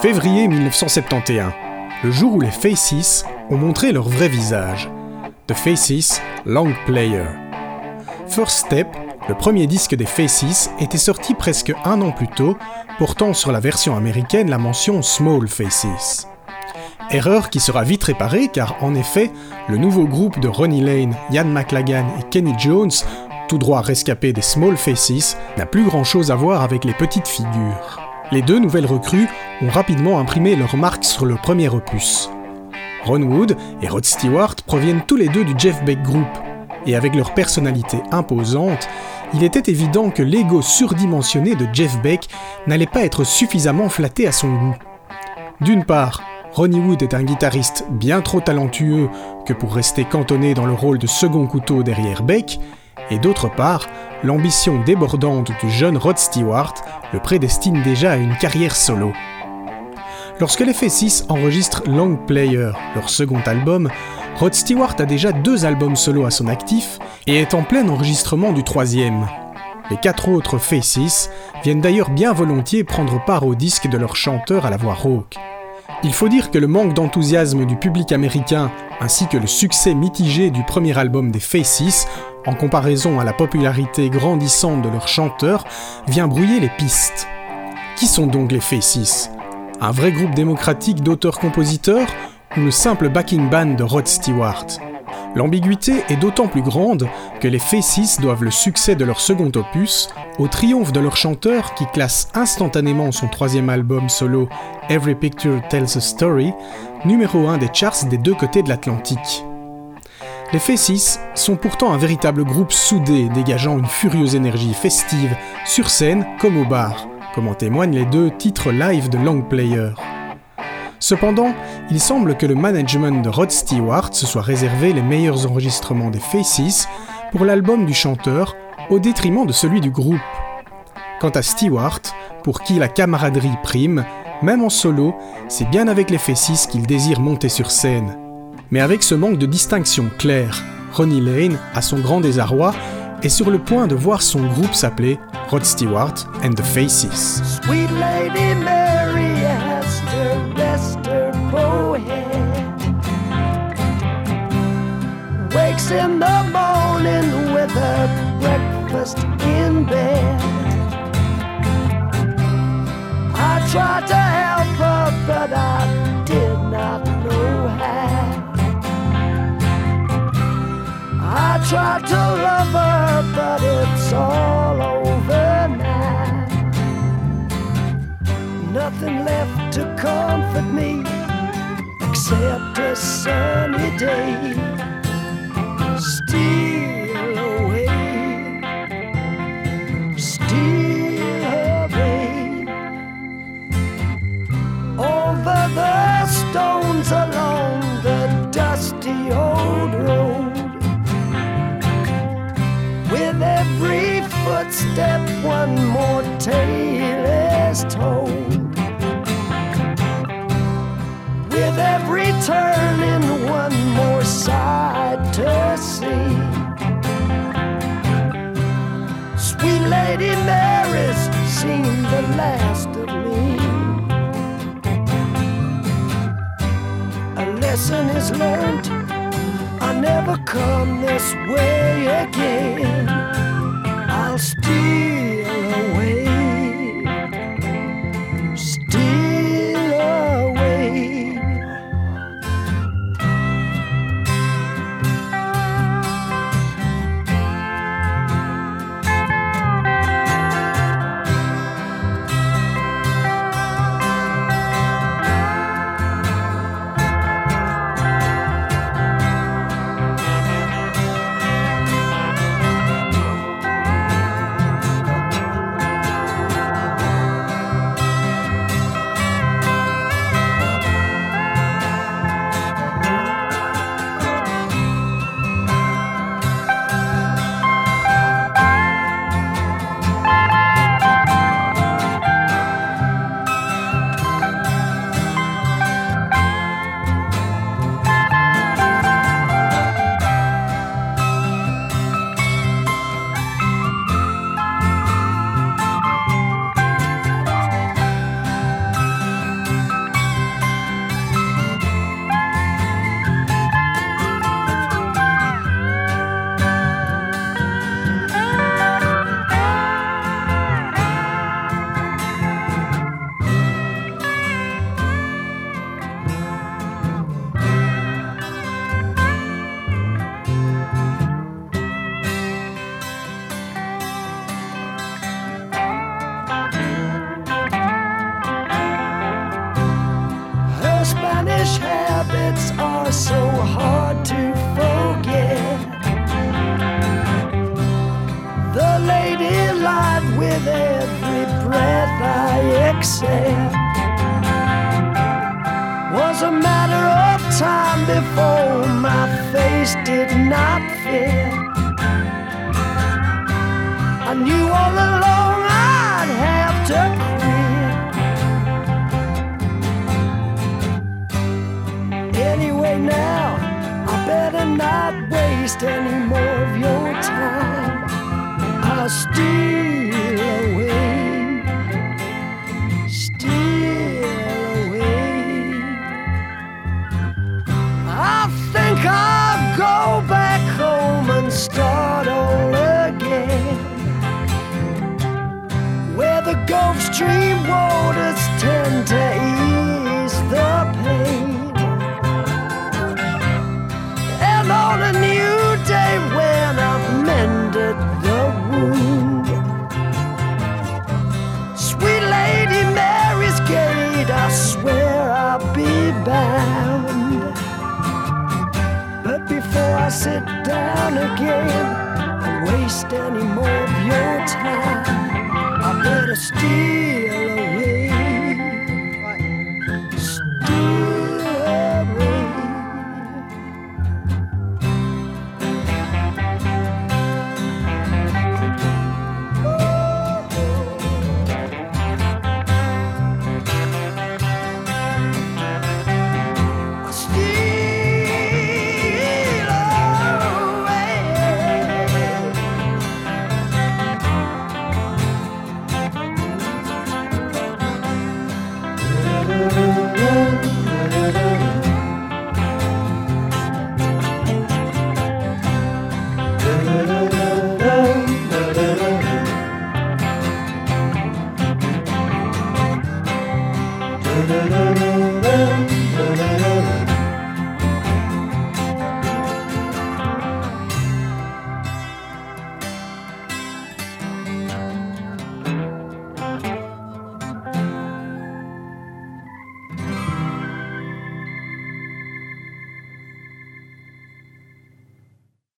Février 1971, le jour où les Faces ont montré leur vrai visage. The Faces, Long Player. First Step, le premier disque des Faces, était sorti presque un an plus tôt, portant sur la version américaine la mention Small Faces. Erreur qui sera vite réparée car en effet, le nouveau groupe de Ronnie Lane, Ian McLagan et Kenny Jones, tout droit rescapé des Small Faces, n'a plus grand chose à voir avec les petites figures. Les deux nouvelles recrues ont rapidement imprimé leur marque sur le premier opus. Ron Wood et Rod Stewart proviennent tous les deux du Jeff Beck Group, et avec leur personnalité imposante, il était évident que l'ego surdimensionné de Jeff Beck n'allait pas être suffisamment flatté à son goût. D'une part, Ronnie Wood est un guitariste bien trop talentueux que pour rester cantonné dans le rôle de second couteau derrière Beck, et d'autre part, l'ambition débordante du jeune Rod Stewart le prédestine déjà à une carrière solo. Lorsque les Faces enregistrent Long Player, leur second album, Rod Stewart a déjà 2 albums solo à son actif et est en plein enregistrement du 3e. Les 4 autres Faces viennent d'ailleurs bien volontiers prendre part au disque de leur chanteur à la voix rauque. Il faut dire que le manque d'enthousiasme du public américain ainsi que le succès mitigé du premier album des Faces, en comparaison à la popularité grandissante de leur chanteur, vient brouiller les pistes. Qui sont donc les Faces ? Un vrai groupe démocratique d'auteurs-compositeurs ou le simple backing band de Rod Stewart ? L'ambiguïté est d'autant plus grande que les Faces doivent le succès de leur second opus au triomphe de leur chanteur qui classe instantanément son 3e album solo Every Picture Tells a Story, numéro 1 des charts des 2 côtés de l'Atlantique. Les Faces sont pourtant un véritable groupe soudé dégageant une furieuse énergie festive sur scène comme au bar, comme en témoignent les 2 titres live de Long Player. Cependant, il semble que le management de Rod Stewart se soit réservé les meilleurs enregistrements des Faces pour l'album du chanteur au détriment de celui du groupe. Quant à Stewart, pour qui la camaraderie prime, même en solo, c'est bien avec les Faces qu'il désire monter sur scène. Mais avec ce manque de distinction claire, Ronnie Lane, à son grand désarroi, est sur le point de voir son groupe s'appeler Rod Stewart and the Faces. Sweet Lady Mary has to rest her forehead. Wakes in the morning with her breakfast in bed. I tried to help her, but I did not know how. I tried to love her, but it's all over now. Nothing left to comfort me except a sunny day. Steal away, steal away over the stones along the dusty old road. With every footstep, one more tale is told. With every turning, one more sight to see. Sweet Lady Mary's seen the last of me. A lesson is learned. I'll never come this way again. I'll steal away, steal away. habits are so hard to forget. The lady lied with every breath I exhale. Was a matter of time before my face did not fit. I knew all along I'd have to quit. Anyway now, I better not waste any more of your time. I'll steal away, steal away. I think I'll go back home and start all again, where the Gulf Stream waters tend to ease the pain. And on a new day when I've mended the wound, sweet Lady Mary's gate, I swear I'll be bound. But before I sit down again and waste any more of your time, I better steal away, steal away. Da da da da.